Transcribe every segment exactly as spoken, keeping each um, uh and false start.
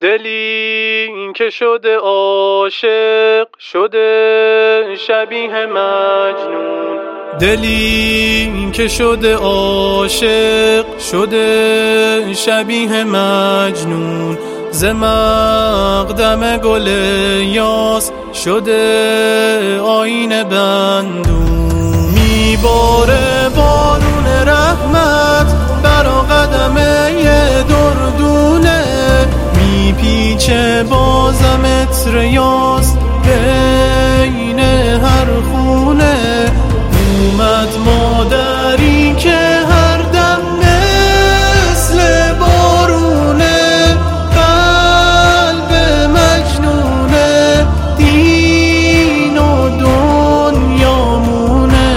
دلی که شده عاشق شده شبیه مجنون، دلی که شده عاشق شده شبیه مجنون، ز مقدم گل یاس شده آیین بندون. میباره بارون رحمت برا قدم یه دردونه، میپیچه بازم عطر یاس بین هر خونه. اومد مادری که هر دم مثل بارونه، قلب مجنونه، دین و دنیامونه.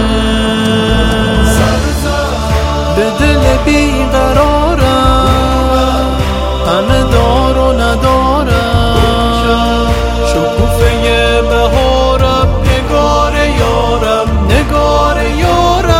به دل بیقرارم همه دار و ندارم، شکوفه بهارم، نگار یارم، نگار یارم.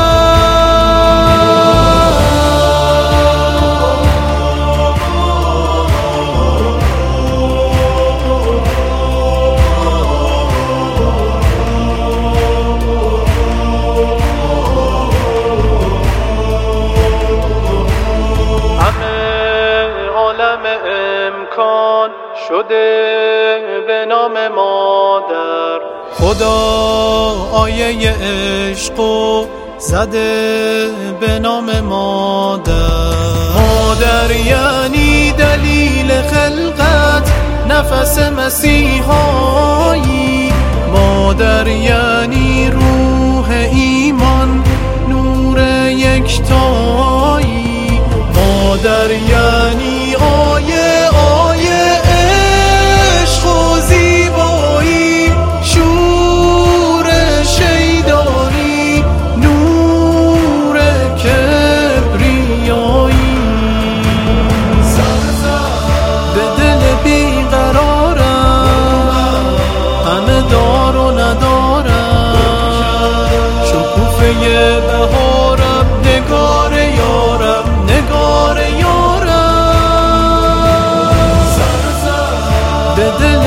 همه عالم امکان شده به نام مادر، خدا آیه عشقو زده به نام مادر. مادر یعنی دلیل خلقت، نفس مسیحایی. مادر یعنی روح ایمان، نور یکتایی. مادر یعنی آیه آیه عشق و زیبایی، شور شیدایی، نور کبریایی. به دل بیقرارم همه دار و ندارم، شکوفه بهارم، نگار یارم، نگار یارم. به دل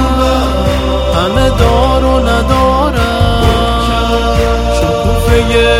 بیقرارم همه دار و ندارم، شکوفه